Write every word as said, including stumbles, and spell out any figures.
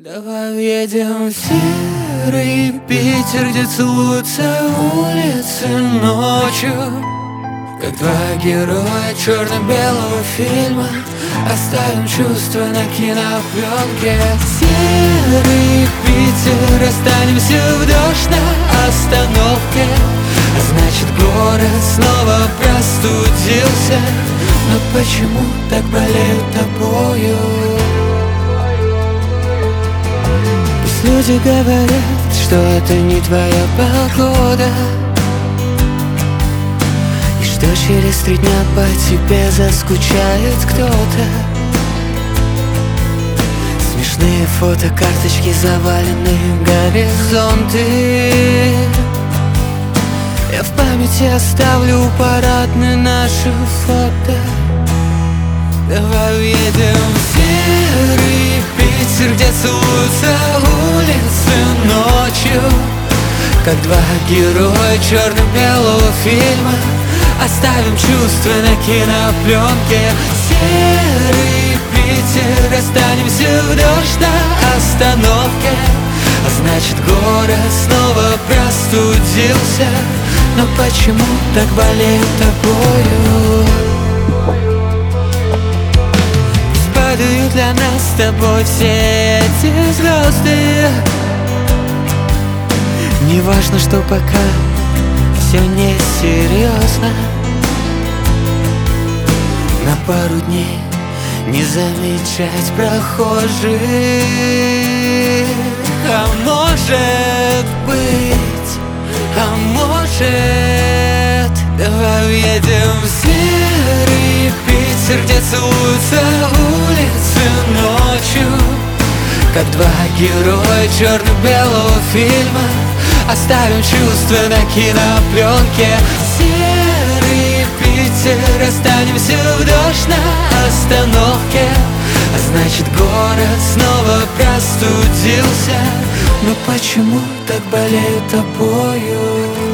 Давай въедем в серый Питер, где целуются улицы ночью, как два героя черно-белого фильма. Оставим чувства на кинопленке. Серый Питер, останемся в дождь на остановке. А значит, город снова простудился. Но почему так болеют тобою? Пусть люди говорят, что это не твоя погода, и что через три дня по тебе заскучает кто-то. Смешные фотокарточки, завалены горизонты. Я в памяти оставлю парадные наши фото. Давай уедем в серый Питер, где целуются улицы ночью, как два героя черно-белого фильма. Оставим чувства на кинопленке. Серый Питер, останемся в дождь на остановке. А значит, город снова простудился. Но почему так болеют тобою? Пусть падают для нас с тобой все эти звезды. Не важно, что пока все несерьезно. На пару дней не замечать прохожих. А может быть, а может, давай уедем в серый Питер, где целуются улицы ночью, как два героя черно-белого фильма. Оставим чувства на кинопленке. Серый Питер, останемся в дождь на остановке. А значит, город снова простудился. Но почему так болеют тобою?